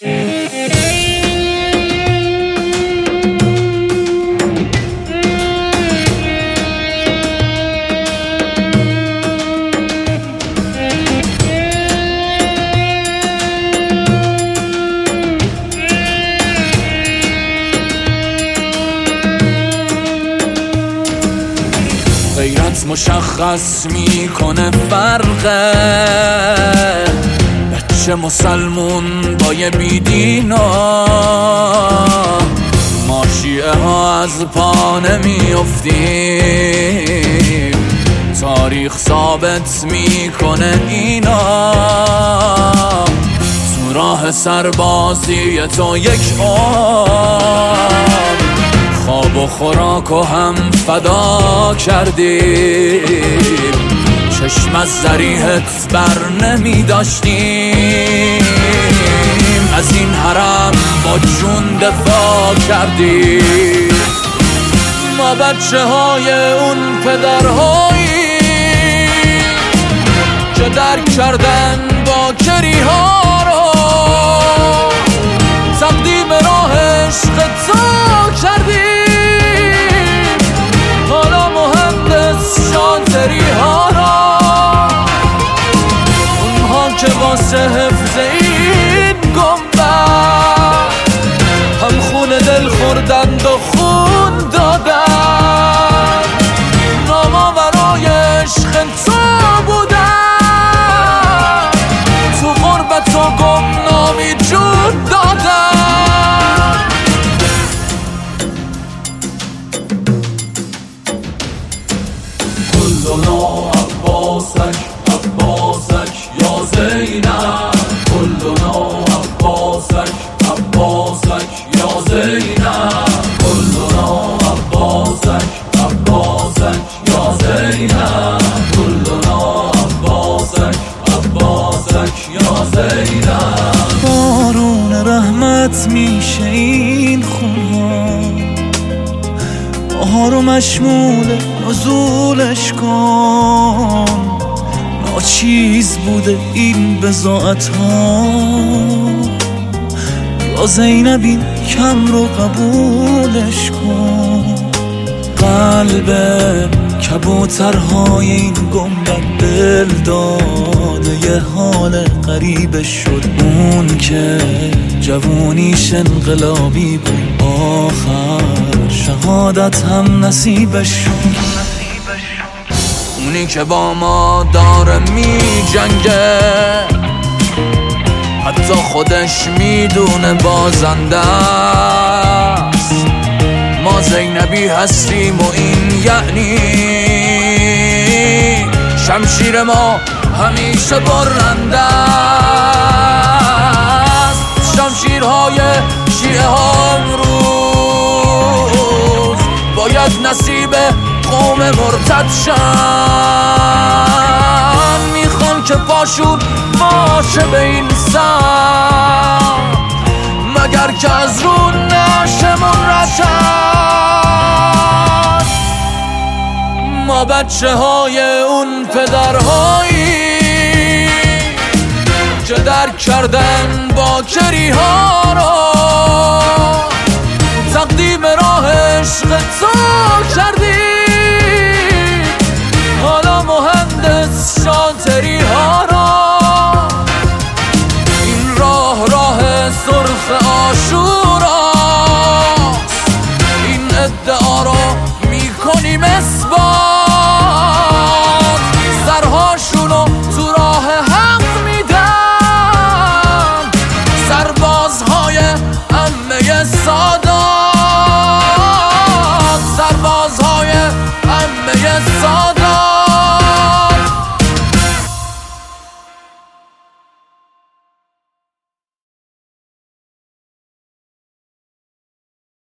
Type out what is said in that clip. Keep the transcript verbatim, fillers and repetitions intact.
غیرت مشخص میکنه فرقه بچه مسلمون با یه بیدینا. ما شیعه ها از پا نمیافتیم، تاریخ ثابت میکنه اینا. تو راه سربازی تو یک عمر خواب و خوراک و هم فدا کردیم، چشم از ذریحت بر نمی داشتیم، از این حرم با جون دفاع کردیم. ما بچه های اون پدرهایی که درک کردن با کری ها رو، تقدیم راه عشق تو کردیم. حالا مهندس شاطری ها را، اونها که واسه حفظ این گنبد هم خون دل خوردند و خون دادن. ناما برای عشق تو بودن، تو غربت و گمنامی جون دادن. كلنا عباسك عباسك يا زينب، كلنا عباسك عباسك يا زينب، كلنا عباسك عباسك يا زينب، كلنا عباسك عباسك يا زينب. بارون رحمت میشه این خونه، بهار و مشمول نزولش کن. ناچیز بوده این بضاعت ها، یا زینب این کم رو قبولش کن. قلب کبوترهای این گنبد دل داده یه حال غریبش شد. اون که جوونیش انقلابی بود، آخر شهادت هم نصیبش شد. اونی که با ما داره می جنگه، حتی خودش میدونه بازنده است. ما زینبی هستیم و این یعنی شمشیر ما همیشه برنده است. شمشیرهای شیعه ها امروز باید نصیب قوم مرتد شن. میخوان که پاشون باشه به این سر، مگر که از رو نشمون رشن. ما بچه های اون پدرهایی که درک کردن با کری ها رو، تقدیم راه عشق تو کردیم. حالا مهندس شاطری ها را، این راه راه سرخ عاشوراست. این ادعا رو میکنیم اثبات، سرهاشونو تو راه حق میدن. سربازهای عمه ساده